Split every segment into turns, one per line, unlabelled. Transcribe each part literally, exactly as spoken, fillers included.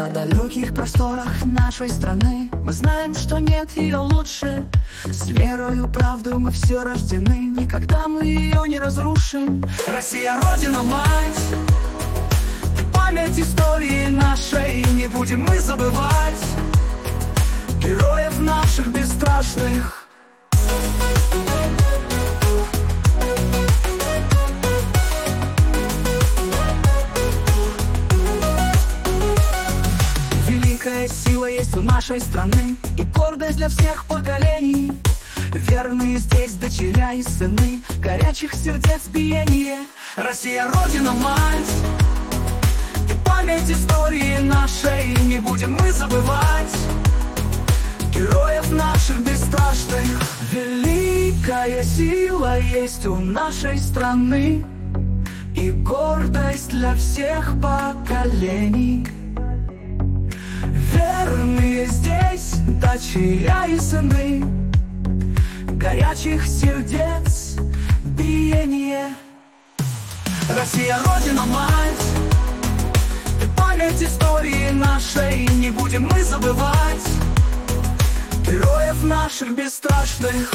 На далеких просторах нашей страны мы знаем, что нет ее лучше. С верою, правду мы все рождены, никогда мы ее не разрушим. Россия, Родина, мать, память истории нашей не будем мы забывать. Героев наших бесстрашных. Великая сила есть у нашей страны и гордость для всех поколений. Верные здесь дочеря и сыны, горячих сердец биение. Россия, Родина, мать, память истории нашей не будем мы забывать. Героев наших бесстрашных. Великая сила есть у нашей страны и гордость для всех поколений. Верные здесь дочеря и сыны, горячих сердец биение. Россия, Родина, мать, память истории нашей не будем мы забывать. Героев наших бесстрашных.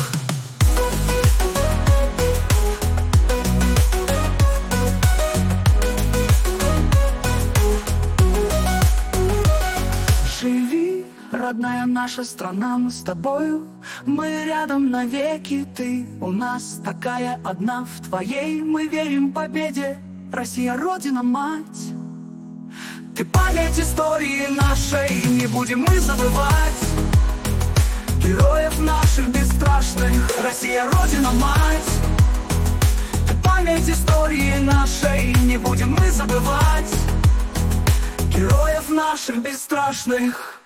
Живи, родная наша страна, мы с тобою, мы рядом навеки. Ты у нас такая одна, в твоей мы верим победе. Россия, Родина, мать, ты память истории нашей не будем мы забывать. Героев наших бесстрашных. Россия, Родина, мать, ты память истории нашей не будем мы забывать. Героев наших бесстрашных.